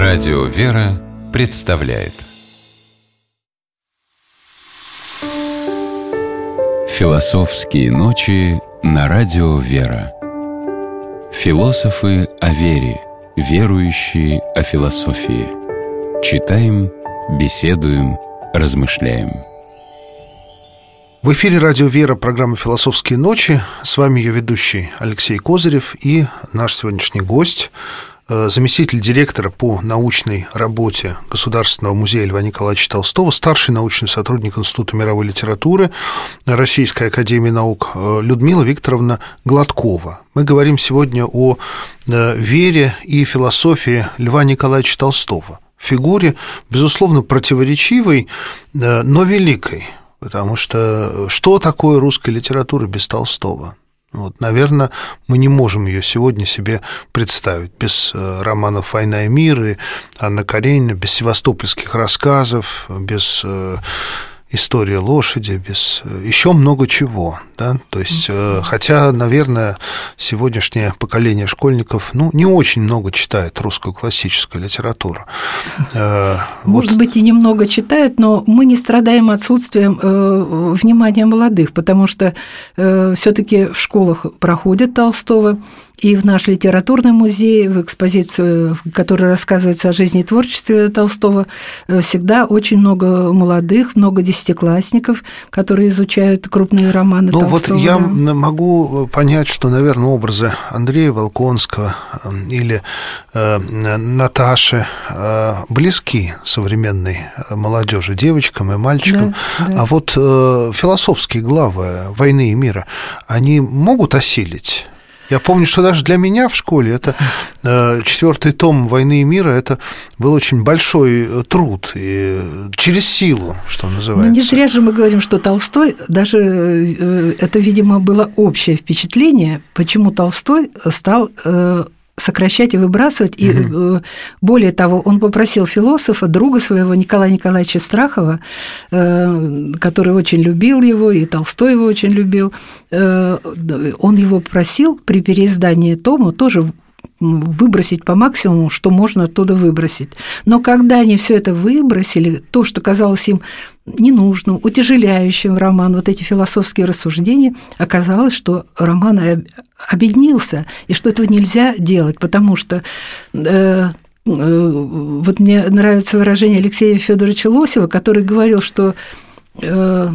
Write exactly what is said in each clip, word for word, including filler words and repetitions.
Радио «Вера» представляет Философские ночи на Радио «Вера». Философы о вере, верующие о философии. Читаем, беседуем, размышляем. В эфире «Радио Вера», программа «Философские ночи». С вами ее ведущий Алексей Козырев и наш сегодняшний гость, заместитель директора по научной работе Государственного музея Льва Николаевича Толстого, старший научный сотрудник Института мировой литературы Российской академии наук Людмила Викторовна Гладкова. Мы говорим сегодня о вере и философии Льва Николаевича Толстого, фигуре, безусловно, противоречивой, но великой. Потому что что такое русская литература без Толстого? Вот, наверное, мы не можем ее сегодня себе представить без романов «Война и мир» и Анна Каренина, без севастопольских рассказов, без истории лошади, без еще много чего, да? То есть, хотя, наверное, сегодняшнее поколение школьников, ну, не очень много читает русскую классическую литературу. Может вот. быть, и немного читает, но мы не страдаем отсутствием внимания молодых, потому что все-таки в школах проходят Толстого, и в наш литературный музей, в экспозицию, которая рассказывается о жизни и творчестве Толстого, всегда очень много молодых, много десятиклассников, которые изучают крупные романы ну, Толстого. Вот я могу понять, что, наверное, образы Андрея Волконского или э, Наташи э, близки современной молодежи, девочкам и мальчикам. Да, да. А вот э, философские главы «Войны и мира», они могут осилить? Я помню, что даже для меня в школе это э, четвертый том «Войны и мира» это был очень большой труд, и через силу, что называется. Ну, не зря же мы говорим, что Толстой, даже э, это, видимо, было общее впечатление, почему Толстой стал э, сокращать и выбрасывать. И угу. более того, он попросил философа, друга своего Николая Николаевича Страхова, который очень любил его, и Толстой его очень любил, он его просил при переиздании тома тоже выбросить по максимуму, что можно оттуда выбросить. Но когда они все это выбросили, то, что казалось им ненужным, утяжеляющим роман, вот эти философские рассуждения, оказалось, что роман обеднился, и что этого нельзя делать, потому что э, э, вот мне нравится выражение Алексея Федоровича Лосева, который говорил, что э,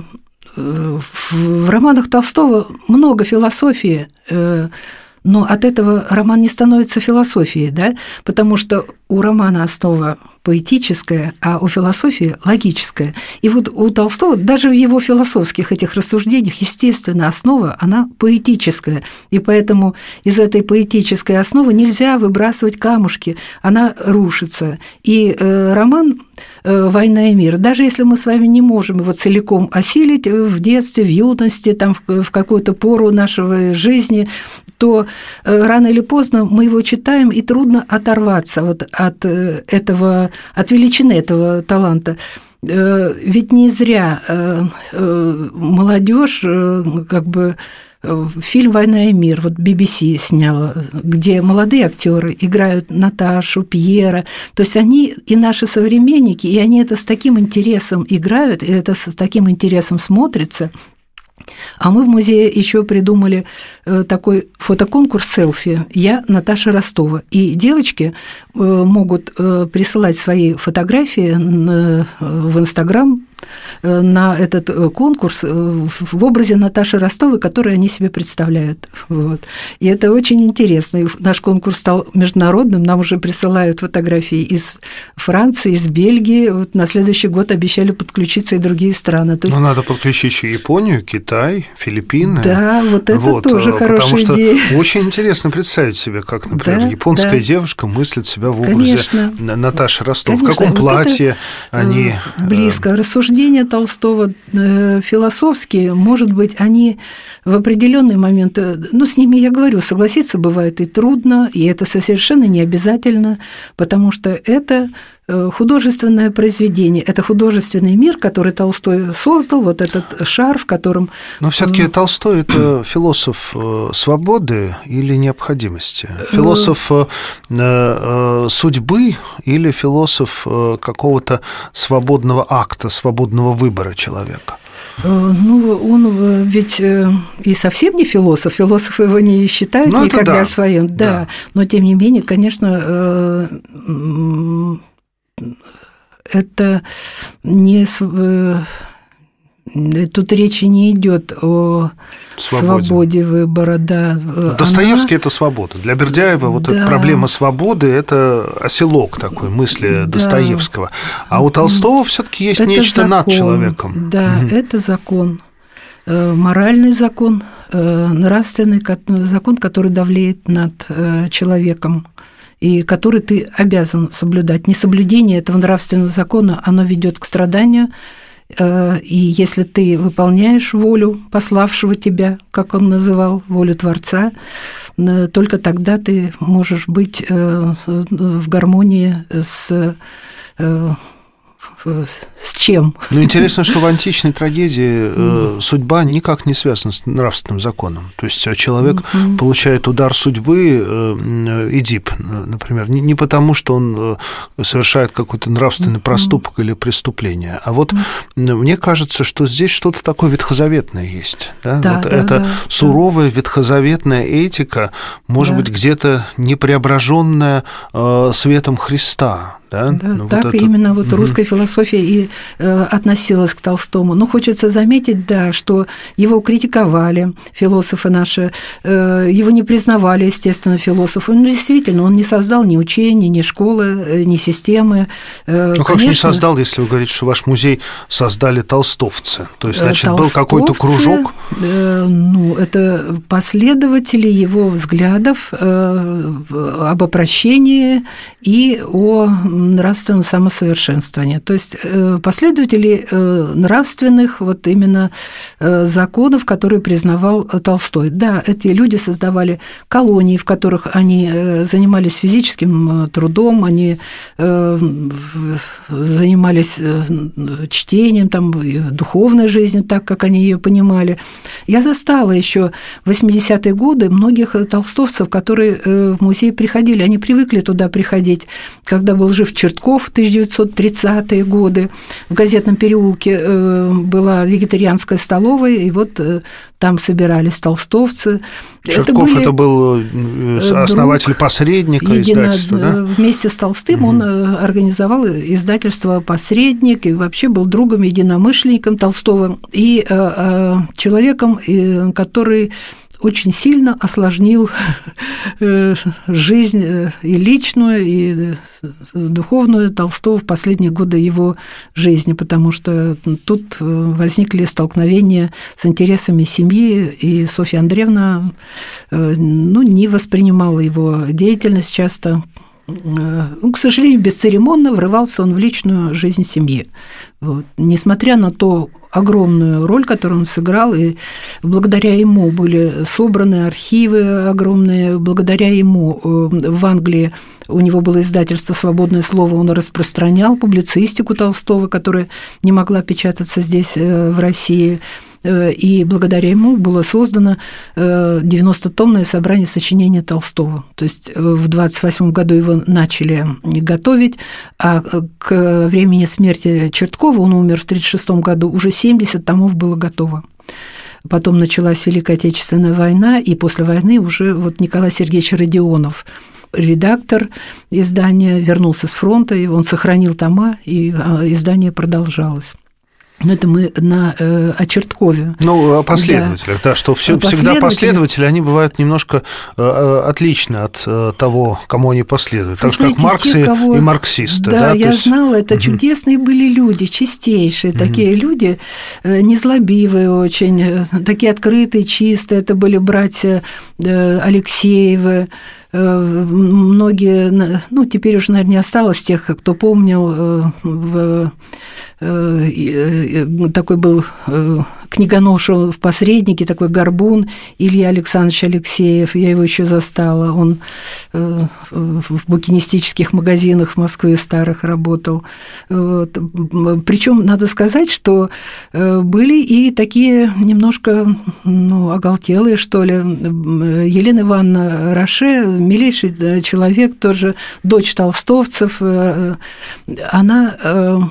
в романах Толстого много философии, э, но от этого роман не становится философией, да? Потому что у романа основа поэтическая, а у философии логическая. И вот у Толстого даже в его философских этих рассуждениях, естественно, основа, она поэтическая. И поэтому из этой поэтической основы нельзя выбрасывать камушки, она рушится. И э, роман «Война и мир», даже если мы с вами не можем его целиком осилить в детстве, в юности, там, в какую-то пору нашей жизни, то рано или поздно мы его читаем, и трудно оторваться вот от этого, от величины этого таланта. Ведь не зря молодежь как бы фильм «Война и мир», вот би би си сняла, где молодые актеры играют Наташу, Пьера, то есть они и наши современники, и они это с таким интересом играют, и это с таким интересом смотрится. А мы в музее еще придумали такой фотоконкурс селфи «Я Наташа Ростова». И девочки могут присылать свои фотографии в Инстаграм на этот конкурс в образе Наташи Ростовой, который они себе представляют. Вот. И это очень интересно. И наш конкурс стал международным. Нам уже присылают фотографии из Франции, из Бельгии. Вот на следующий год обещали подключиться и другие страны. То есть... Ну, надо подключить еще Японию, Китай, Филиппины. Да, вот это вот, тоже хорошая потому идея. Что очень интересно представить себе, как, например, да, японская да. девушка мыслит себя в образе Конечно. Наташи Ростовой. Конечно. В каком вот платье они... Близко. Рассуждения Толстого философские, может быть, они в определенный момент, ну, с ними, я говорю, согласиться бывает и трудно, и это совершенно не обязательно, потому что это художественное произведение. Это художественный мир, который Толстой создал, вот этот шар, в котором... Но все-таки Толстой – это философ свободы или необходимости? Философ судьбы или философ какого-то свободного акта, свободного выбора человека? Ну, он ведь и совсем не философ, философы его не считают ну, никогда да. своим, да. да, но тем не менее, конечно, это не... Тут речи не идет о свободе, свободе выбора, да. Достоевский Она... – это свобода. Для Бердяева вот да. эта проблема свободы – это оселок такой мысли да. Достоевского. А у Толстого все-таки есть это нечто закон. Над человеком. Да, угу. это закон, моральный закон, нравственный закон, который давлеет над человеком и который ты обязан соблюдать. Несоблюдение этого нравственного закона, оно ведет к страданию. И если ты выполняешь волю пославшего тебя, как он называл, волю Творца, только тогда ты можешь быть в гармонии с... С чем? Ну, интересно, что в античной трагедии э, судьба никак не связана с нравственным законом. То есть человек mm-hmm. получает удар судьбы, э, Эдип, например, не, не потому, что он совершает какой-то нравственный mm-hmm. проступок или преступление, а вот mm-hmm. мне кажется, что здесь что-то такое ветхозаветное есть. Да? Да, вот да, эта да, суровая да. ветхозаветная этика, может да. быть, где-то не преображенная э, светом Христа. Да? Да, ну, так вот это... именно вот русская философия и э, относилась к Толстому. Но хочется заметить, да, что его критиковали философы наши, э, его не признавали, естественно, философы. Ну, действительно, он не создал ни учений, ни школы, ни системы. Э, ну, как же не создал, если вы говорите, что ваш музей создали толстовцы? То есть, значит, Толстовцы, был какой-то кружок? Э, ну, это последователи его взглядов э, об опрощении и о нравственного самосовершенствования. То есть последователи нравственных вот именно законов, которые признавал Толстой. Да, эти люди создавали колонии, в которых они занимались физическим трудом, они занимались чтением, там, духовной жизнью, так, как они ее понимали. Я застала еще в восьмидесятые годы многих толстовцев, которые в музей приходили, они привыкли туда приходить, когда был жив Чертков в тысяча девятьсот тридцатые годы. В Газетном переулке была вегетарианская столовая, и вот там собирались толстовцы. Чертков – это, это был основатель «Посредника» едино... издательства, да? Вместе с Толстым угу. он организовал издательство «Посредник» и вообще был другом, единомышленником Толстого и человеком, который очень сильно осложнил жизнь и личную, и духовную Толстого в последние годы его жизни, потому что тут возникли столкновения с интересами семьи, и Софья Андреевна ну, не воспринимала его деятельность часто. Ну, к сожалению, бесцеремонно врывался он в личную жизнь семьи. Вот. Несмотря на то огромную роль, которую он сыграл, и благодаря ему были собраны архивы огромные, благодаря ему в Англии у него было издательство «Свободное слово», он распространял публицистику Толстого, которая не могла печататься здесь, в России. И благодаря ему было создано девяностотомное собрание сочинений Толстого. То есть в двадцать восьмом году его начали готовить, а к времени смерти Черткова, он умер в тридцать шестом году, уже семьдесят томов было готово. Потом началась Великая Отечественная война, и после войны уже вот Николай Сергеевич Родионов, редактор издания, вернулся с фронта, и он сохранил тома, и издание продолжалось. Но это мы на, э, о Черткове. Ну, о последователях, да, да что все, всегда последователи, они бывают немножко э, отличны от э, того, кому они последуют. Так же, как Маркс те, кого... и марксисты. Да, да я есть... знала, это угу. чудесные были люди, чистейшие, угу. такие люди, э, незлобивые очень, э, такие открытые, чистые. Это были братья э, Алексеевы. Многие, ну, теперь уже, наверное, не осталось тех, кто помнил, такой был книгоноша в посреднике, такой горбун, Илья Александрович Алексеев, я его еще застала, он в букинистических магазинах в Москве старых работал. Вот. Причем надо сказать, что были и такие немножко, ну, оголтелые, что ли. Елена Ивановна Роше, милейший человек, тоже дочь толстовцев, она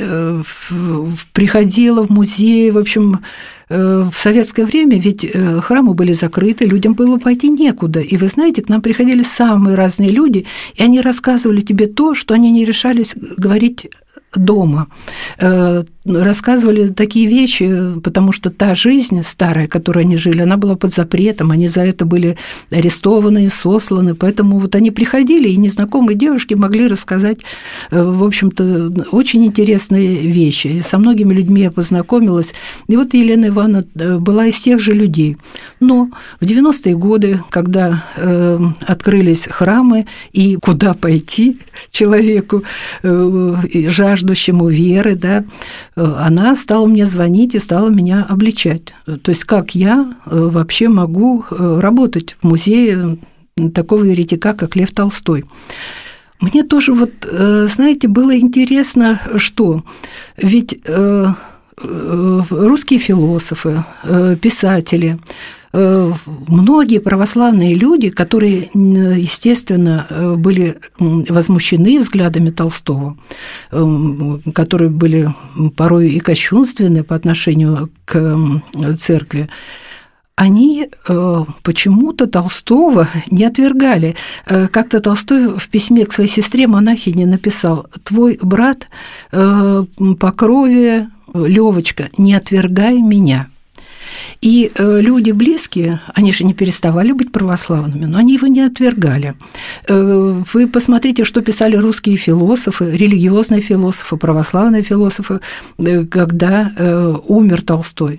приходила в музей, в общем, в советское время ведь храмы были закрыты, людям было пойти некуда. И вы знаете, к нам приходили самые разные люди, и они рассказывали тебе то, что они не решались говорить дома. Рассказывали такие вещи, потому что та жизнь старая, которой они жили, она была под запретом, они за это были арестованы, сосланы, поэтому вот они приходили, и незнакомые девушки могли рассказать, в общем-то, очень интересные вещи. И со многими людьми я познакомилась, и вот Елена Ивановна была из тех же людей. Но в девяностые годы, когда открылись храмы, и куда пойти человеку, жаждущему веры, да, она стала мне звонить и стала меня обличать. То есть как я вообще могу работать в музее такого еретика, как Лев Толстой. Мне тоже, вот, знаете, было интересно, что ведь русские философы, писатели, многие православные люди, которые, естественно, были возмущены взглядами Толстого, которые были порой и кощунственны по отношению к церкви, они почему-то Толстого не отвергали. Как-то Толстой в письме к своей сестре монахине написал: «Твой брат по крови, Лёвочка, не отвергай меня». И люди близкие, они же не переставали быть православными, но они его не отвергали. Вы посмотрите, что писали русские философы, религиозные философы, православные философы, когда умер Толстой.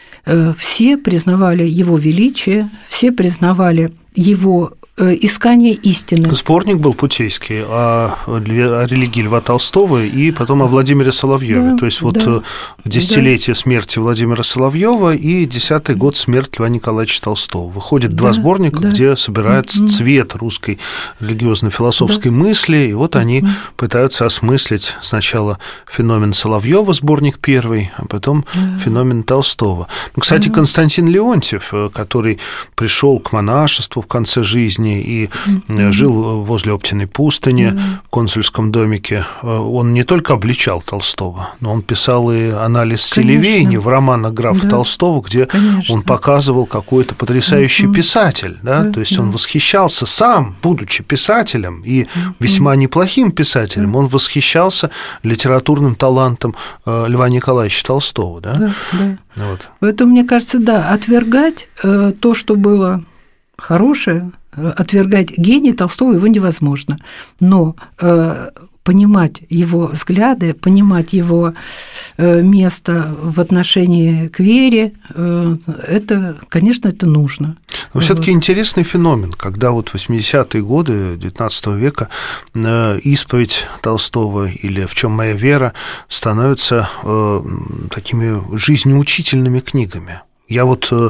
Все признавали его величие, все признавали его искание истины. Сборник был путейский о, о религии Льва Толстого и потом о Владимире Соловьеве. Да, то есть вот да, десятилетие да. смерти Владимира Соловьева и десятый год смерти Льва Николаевича Толстого. Выходит да, два сборника, да. где собирается mm-hmm. цвет русской религиозно-философской да. мысли, и вот mm-hmm. они пытаются осмыслить сначала феномен Соловьева, сборник первый, а потом mm-hmm. феномен Толстого. Ну, кстати, mm-hmm. Константин Леонтьев, который пришел к монашеству в конце жизни и mm-hmm. жил возле Оптиной пустыни, mm-hmm. в консульском домике, он не только обличал Толстого, но он писал и анализ стиля веяния в романах графа да. Толстого, где Конечно. Он показывал, какой это потрясающий mm-hmm. писатель, да? Да, то есть да. он восхищался сам, будучи писателем и mm-hmm. весьма неплохим писателем, mm-hmm. он восхищался литературным талантом Льва Николаевича Толстого. Да? Да, да. Вот. Поэтому, мне кажется, да, отвергать то, что было хорошее, отвергать гений Толстого его невозможно, но э, понимать его взгляды, понимать его э, место в отношении к вере, э, это, конечно, это нужно. Но вот. Все-таки интересный феномен, когда вот в восьмидесятые годы девятнадцатого века э, исповедь Толстого или «В чем моя вера» становятся э, такими жизнеучительными книгами. Я вот э,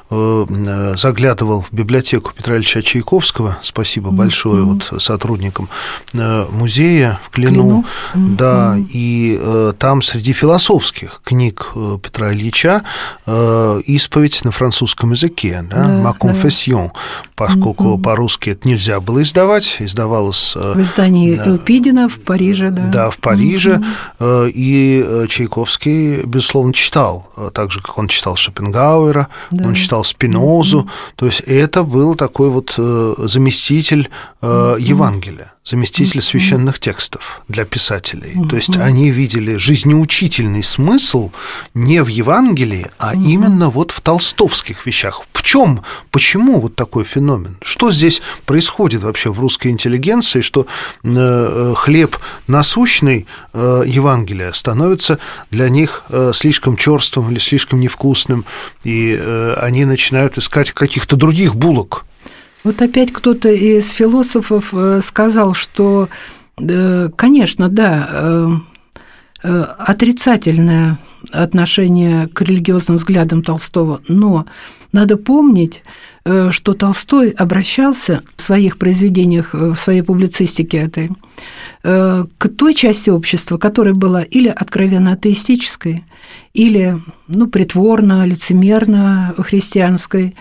э, заглядывал в библиотеку Петра Ильича Чайковского, спасибо mm-hmm. большое вот сотрудникам э, музея в Клину, Клину. Mm-hmm. да, и э, там среди философских книг э, Петра Ильича э, исповедь на французском языке, да, yeah, «Ma confession», yeah. поскольку mm-hmm. по-русски это нельзя было издавать, издавалось... Э, в издании э, Элпидина в Париже, да. Да, в Париже, mm-hmm. э, и Чайковский, безусловно, читал, так же, как он читал Шопенгауэра, Да. он читал Спинозу, mm-hmm. то есть это был такой вот заместитель mm-hmm. Евангелия, заместитель mm-hmm. священных текстов для писателей. Mm-hmm. То есть они видели жизнеучительный смысл не в Евангелии, а mm-hmm. именно вот в толстовских вещах. В чем, почему вот такой феномен? Что здесь происходит вообще в русской интеллигенции, что хлеб насущный Евангелия становится для них слишком чёрствым или слишком невкусным, и они начинают искать каких-то других булок? Вот опять кто-то из философов сказал, что, конечно, да, отрицательное отношение к религиозным взглядам Толстого, но надо помнить, что Толстой обращался в своих произведениях, в своей публицистике этой, к той части общества, которая была или откровенно атеистической, или ну, притворно, лицемерно христианской.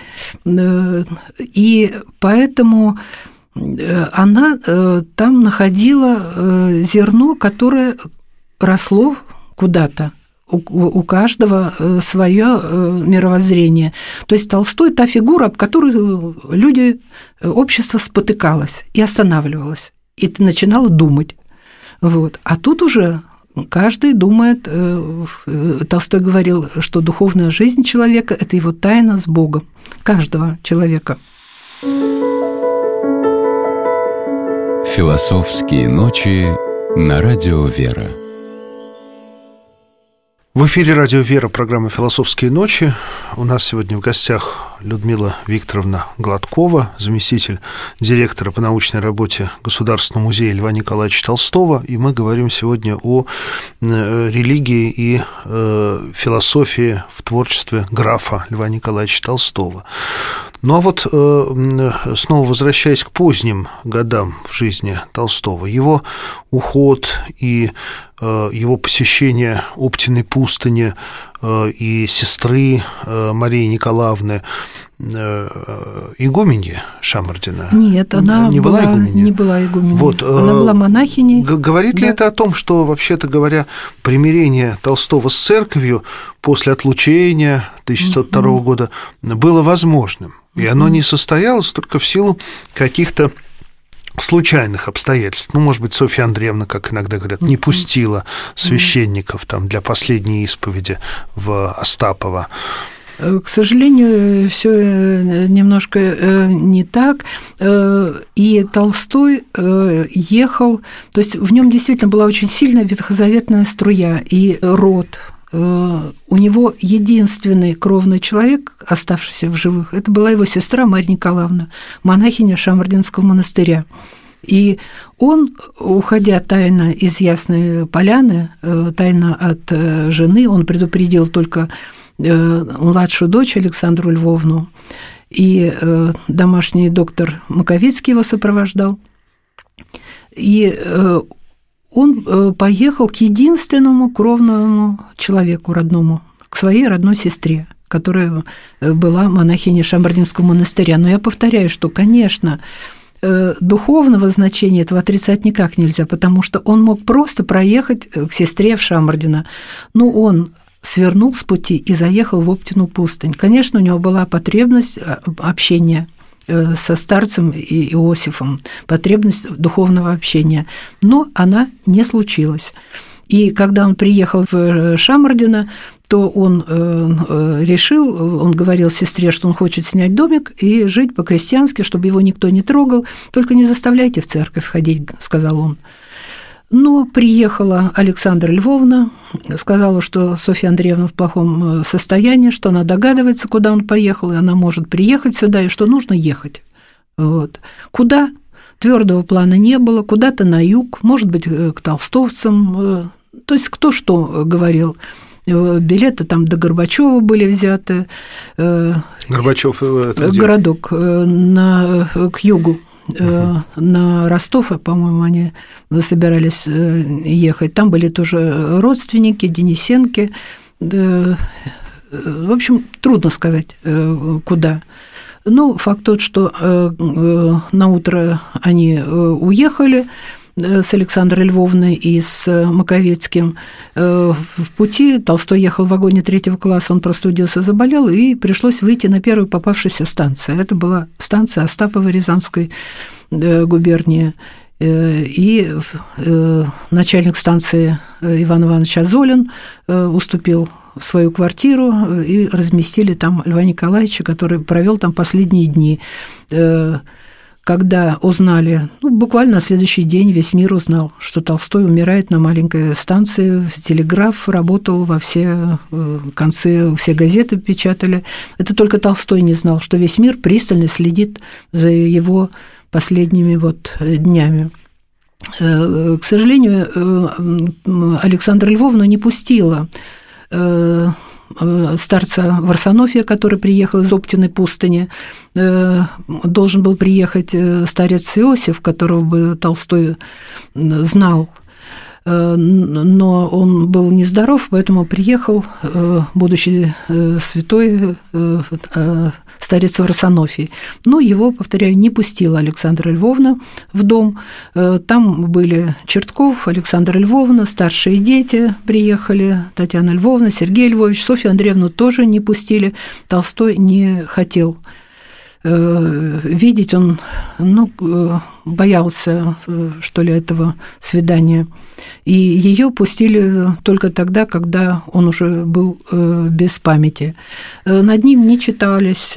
И поэтому она там находила зерно, которое росло куда-то. У каждого свое мировоззрение. То есть Толстой – та фигура, об которой люди, общество спотыкалось и останавливалось, и ты начинала думать. Вот. А тут уже каждый думает, Толстой говорил, что духовная жизнь человека – это его тайна с Богом, каждого человека. Философские ночи на радио «Вера». В эфире радио «Вера», программа «Философские ночи». У нас сегодня в гостях Людмила Викторовна Гладкова, заместитель директора по научной работе Государственного музея Льва Николаевича Толстого. И мы говорим сегодня о религии и философии в творчестве графа Льва Николаевича Толстого. Ну а вот снова возвращаясь к поздним годам в жизни Толстого, его уход и его посещение Оптиной пустыни и сестры Марии Николаевны, игуменьи Шамардина. Нет, она не была, была игуменьей. Не была игуменьей. Вот, она была монахиней. Говорит да. ли это о том, что, вообще-то говоря, примирение Толстого с церковью после отлучения тысяча девятьсот второго mm-hmm. года было возможным? И mm-hmm. оно не состоялось только в силу каких-то случайных обстоятельств. Ну, может быть, Софья Андреевна, как иногда говорят, не пустила священников там для последней исповеди в Остапово. К сожалению, все немножко не так. И Толстой ехал, то есть в нем действительно была очень сильная ветхозаветная струя и род. У него единственный кровный человек, оставшийся в живых, это была его сестра Марья Николаевна, монахиня Шамардинского монастыря. И он, уходя тайно из Ясной Поляны, тайно от жены, он предупредил только младшую дочь Александру Львовну, и домашний доктор Маковецкий его сопровождал. И он поехал к единственному кровному человеку родному, к своей родной сестре, которая была монахиней Шамардинского монастыря. Но я повторяю, что, конечно, духовного значения этого отрицать никак нельзя, потому что он мог просто проехать к сестре в Шамардино, но он свернул с пути и заехал в Оптину пустынь. Конечно, у него была потребность общения со старцем Иосифом, потребность духовного общения, но она не случилась. И когда он приехал в Шамардино, то он решил, он говорил сестре, что он хочет снять домик и жить по-крестьянски, чтобы его никто не трогал, только не заставляйте в церковь ходить, сказал он. Но приехала Александра Львовна, сказала, что Софья Андреевна в плохом состоянии, что она догадывается, куда он поехал, и она может приехать сюда, и что нужно ехать. Вот. Куда? Твердого плана не было, куда-то на юг, может быть, к толстовцам, то есть кто что говорил. Билеты там до Горбачева были взяты. Горбачев это где? Городок на, к югу. Uh-huh. На Ростов, по-моему, они собирались ехать. Там были тоже родственники, Денисенки. В общем, трудно сказать, куда. Но факт тот, что наутро они уехали с Александрой Львовной и с Маковецким. В пути Толстой ехал в вагоне третьего класса, он простудился, заболел, и пришлось выйти на первую попавшуюся станцию. Это была станция Остапова Рязанской губернии. И начальник станции Иван Иванович Азолин уступил свою квартиру, и разместили там Льва Николаевича, который провел там последние дни. Когда узнали, ну, буквально на следующий день весь мир узнал, что Толстой умирает на маленькой станции, телеграф работал во все концы, все газеты печатали. Это только Толстой не знал, что весь мир пристально следит за его последними вот днями. К сожалению, Александра Львовна не пустила старца Варсонофия, который приехал из Оптиной пустыни. Должен был приехать старец Иосиф, которого бы Толстой знал, но он был нездоров, поэтому приехал, будучи святой, старец Варсонофий. Но его, повторяю, не пустила Александра Львовна в дом. Там были Чертков, Александра Львовна, старшие дети приехали, Татьяна Львовна, Сергей Львович, Софью Андреевну тоже не пустили. Толстой не хотел видеть, он, ну, боялся, что ли, этого свидания. И ее пустили только тогда, когда он уже был без памяти. Над ним не читались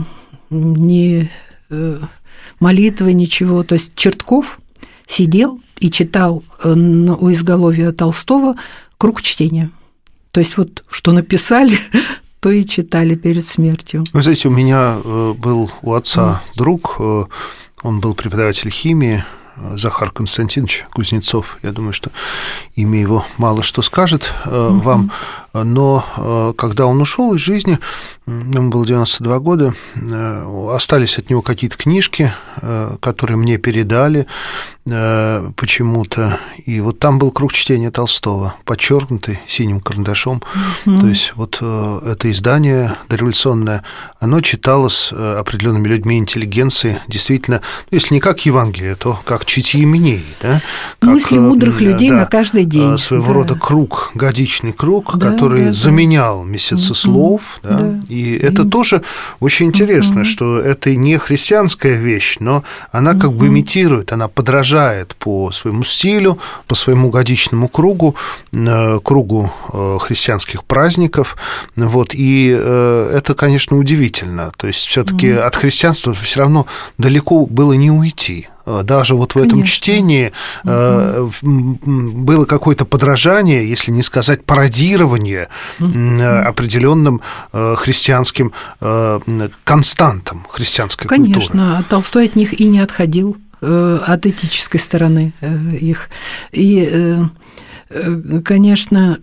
ни молитвы, ничего. То есть Чертков сидел и читал у изголовья Толстого круг чтения. То есть вот что написали, то и читали перед смертью. Вы знаете, у меня был у отца друг, он был преподаватель химии, Захар Константинович Кузнецов. Я думаю, что имя его мало что скажет uh-huh. вам, но когда он ушел из жизни, ему было девяносто два года, остались от него какие-то книжки, которые мне передали почему-то, и вот там был круг чтения Толстого, подчеркнутый синим карандашом. Uh-huh. То есть вот это издание дореволюционное, оно читалось определенными людьми интеллигенции, действительно, если не как Евангелие, то как чтение именей, да? Как, мысли мудрых людей да, на каждый день. Своего да. рода круг, годичный круг, да, который да, заменял месяцеслов. Да. Да? И это mm. тоже очень интересно, mm. что это не христианская вещь, но она как mm. бы имитирует, она подражает по своему стилю, по своему годичному кругу, кругу христианских праздников. Вот. И это, конечно, удивительно. То есть все-таки mm. от христианства все равно далеко было не уйти. Даже вот в Конечно. Этом чтении угу. было какое-то подражание, если не сказать пародирование угу. определенным христианским константам христианской Конечно. культуры. Конечно, Толстой от них и не отходил, от этической стороны их. И конечно,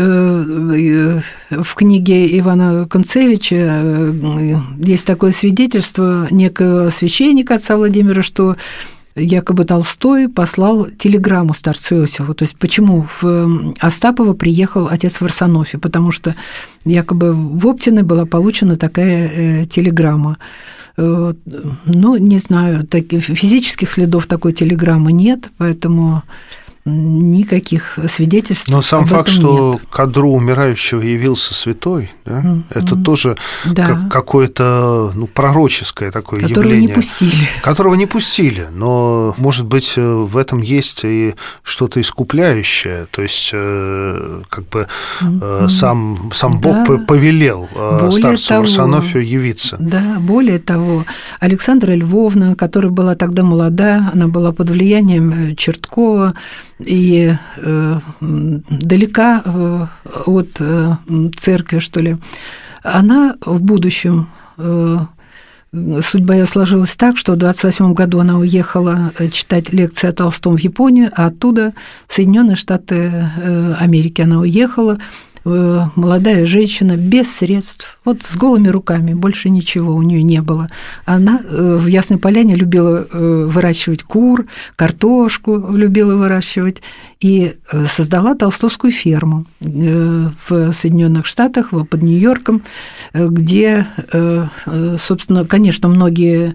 в книге Ивана Концевича есть такое свидетельство некого священника отца Владимира, что якобы Толстой послал телеграмму старцу Иосифу. То есть почему в Остапово приехал отец Варсонофий? Потому что якобы в Оптиной была получена такая телеграмма. Ну, не знаю, физических следов такой телеграммы нет, поэтому никаких свидетельств. Но сам об факт, этом что нет. к одру умирающего явился святой, да, mm-hmm. это тоже да. как какое-то ну, пророческое такое которого явление. не пустили. Которого не пустили. Но, может быть, в этом есть и что-то искупляющее. То есть, как бы mm-hmm. сам, сам Бог да. повелел более старцу того, Варсонофию явиться. Да, более того, Александра Львовна, которая была тогда молода, она была под влиянием Черткова, и э, далека э, от э, церкви, что ли, она в будущем, э, судьба ее сложилась так, что в двадцать восьмом году она уехала читать лекции о Толстом в Японию, а оттуда в Соединенные Штаты э, Америки она уехала, э, молодая женщина без средств, вот с голыми руками, больше ничего у нее не было. Она в Ясной Поляне любила выращивать кур, картошку любила выращивать, и создала толстовскую ферму в Соединенных Штатах, под Нью-Йорком, где, собственно, конечно, многие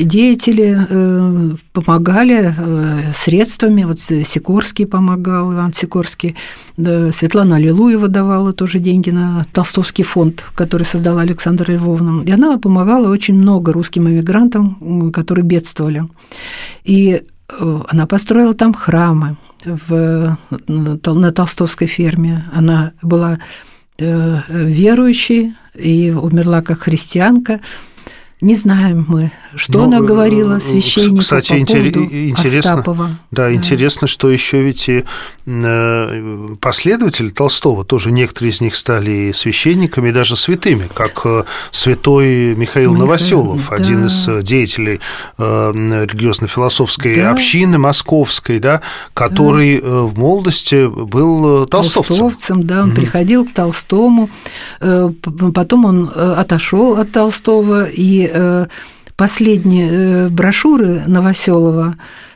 деятели помогали средствами, вот Сикорский помогал, Иван Сикорский, Светлана Аллилуева давала тоже деньги на Толстовский фонд, который создала Александра Львовна. И она помогала очень много русским эмигрантам, которые бедствовали. И она построила там храмы в, на Толстовской ферме. Она была верующей и умерла как христианка. Не знаем мы, Что ну, она говорила священнику кстати, по интерес, поводу интересно, Остапова? Да, да, интересно, что еще ведь и последователи Толстого, тоже некоторые из них стали священниками, и даже святыми, как святой Михаил, Михаил Новоселов, да. один из деятелей религиозно-философской да. общины московской, да, который да. в молодости был толстовцем. Толстовцем, да, он mm-hmm. приходил к Толстому, потом он отошел от Толстого, и последние брошюры Новоселова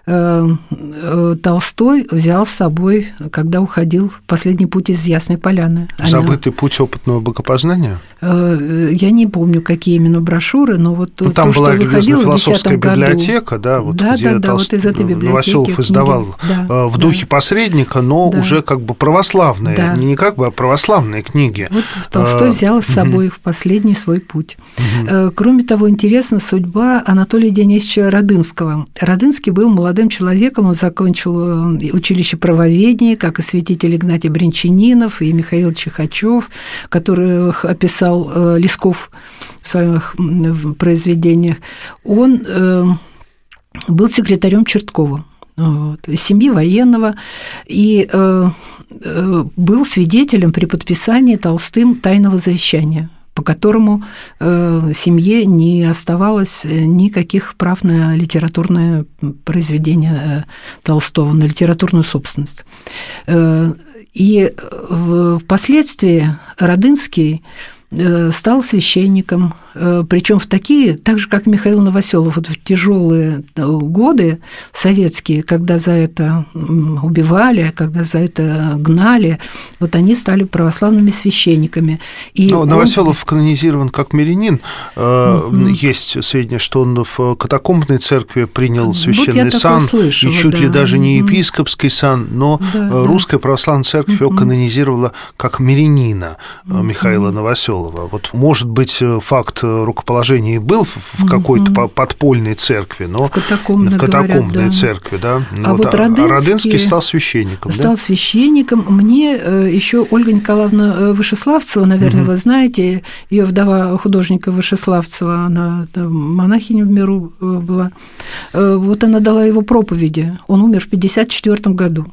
Толстой взял с собой, когда уходил в последний путь из Ясной Поляны. «Забытый путь опытного богопознания»? Я не помню, какие именно брошюры, но вот ну, то, там что была религиозно-философская библиотека, да, вот да, где да, да, Толст... вот из этой библиотеки Новоселов издавал да, в духе да. посредника, но да. уже как бы православные, да. не как бы, а православные книги. Вот Толстой а... взял с собой их в последний свой путь. Угу. Кроме того, интересна судьба Анатолия Денисовича Радынского. Радынский был молодым человеком, он закончил училище правоведения, как и святитель Игнатий Брянчанинов и Михаил Чихачев, которых описал Лесков в своих произведениях. Он был секретарем Черткова, вот, из семьи военного, и был свидетелем при подписании Толстым тайного завещания, по которому э, семье не оставалось никаких прав на литературное произведение Толстого, на литературную собственность. Э, и впоследствии Радынский стал священником, причем в такие, так же, как Михаил Новоселов, вот в тяжелые годы советские, когда за это убивали, когда за это гнали, вот они стали православными священниками. И Но он... Новоселов канонизирован как мирянин. Угу. Есть сведения, что он в катакомбной церкви принял священный вот сан, слышала, и чуть да. ли даже не епископский сан, но да, русская да. православная церковь угу. его канонизировала как мирянина угу. Михаила Новоселова. Вот, может быть, факт рукоположения и был в какой-то mm-hmm. подпольной церкви, но в катакомбной, катакомбной говорят, да. церкви, да. А вот, вот Радынский, Радынский стал священником. Стал да? священником. Мне еще Ольга Николаевна Вышеславцева, наверное, mm-hmm. вы знаете, ее вдова художника Вышеславцева, она монахиня в миру была. Вот она дала его проповеди. Он умер в пятьдесят четвёртом году.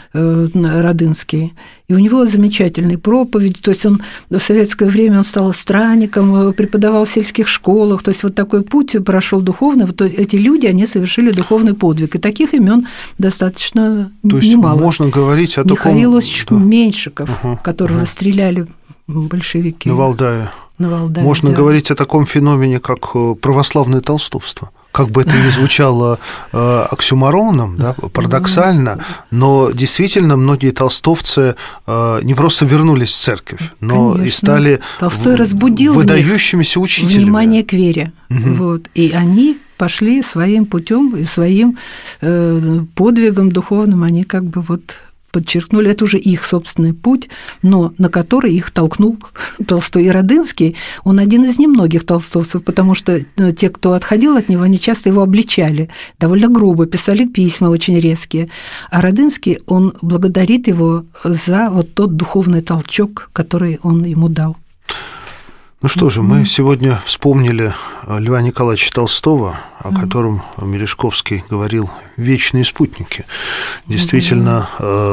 Радынский. И у него замечательные проповеди. То есть он в советское время он стал странником, преподавал в сельских школах. То есть вот такой путь прошел духовный. Вот эти люди, они совершили духовный подвиг. И таких имен достаточно То есть немало. Можно говорить о таком... Михаил Осипович да. Меньшиков, угу, которого угу. расстреляли большевики. На Валдае. На Валдае, Можно да. говорить о таком феномене, как православное толстовство. Как бы это ни звучало э, оксюмороном, да, парадоксально, но действительно многие толстовцы э, не просто вернулись в церковь, но Конечно. и стали Толстой разбудил выдающимися учителями. Внимание к вере. Угу. Вот. И они пошли своим путем и своим э, подвигом духовным, они как бы вот... подчеркнули, это уже их собственный путь, но на который их толкнул Толстой. И Радынский, он один из немногих толстовцев, потому что те, кто отходил от него, они часто его обличали, довольно грубо, писали письма очень резкие. А Радынский, он благодарит его за вот тот духовный толчок, который он ему дал. Ну что же, мы сегодня вспомнили Льва Николаевича Толстого, о котором Мережковский говорил «вечные спутники». Действительно,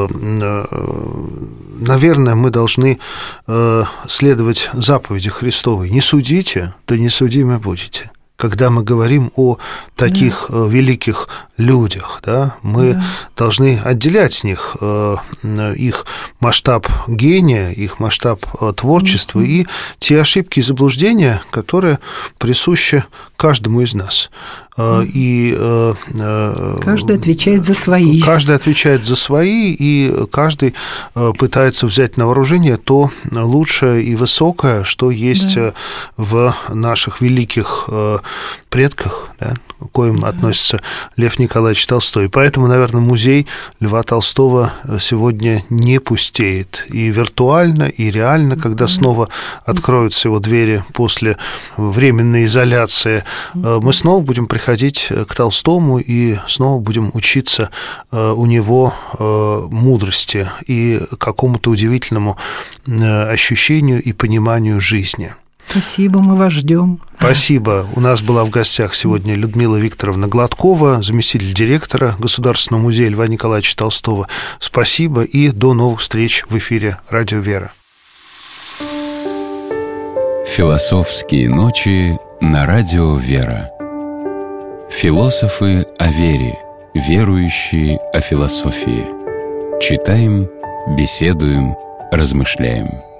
наверное, мы должны следовать заповеди Христовой. «Не судите, да не судимы будете». Когда мы говорим о таких да. великих людях, да, мы да. должны отделять них, их масштаб гения, их масштаб творчества mm-hmm. и те ошибки и заблуждения, которые присущи каждому из нас. И каждый отвечает за свои. Каждый отвечает за свои, и каждый пытается взять на вооружение то лучшее и высокое, что есть да. в наших великих предках, да, к коим да. относится Лев Николаевич Толстой. И поэтому, наверное, музей Льва Толстого сегодня не пустеет. И виртуально, и реально, когда да. снова откроются его двери после временной изоляции, да. мы снова будем приходить ходить к Толстому и снова будем учиться у него мудрости и какому-то удивительному ощущению и пониманию жизни. Спасибо, мы вас ждем. Спасибо. У нас была в гостях сегодня Людмила Викторовна Гладкова, заместитель директора Государственного музея Льва Николаевича Толстого. Спасибо и до новых встреч в эфире «Радио Вера». Философские ночи на радио «Вера». Философы о вере, верующие о философии. Читаем, беседуем, размышляем.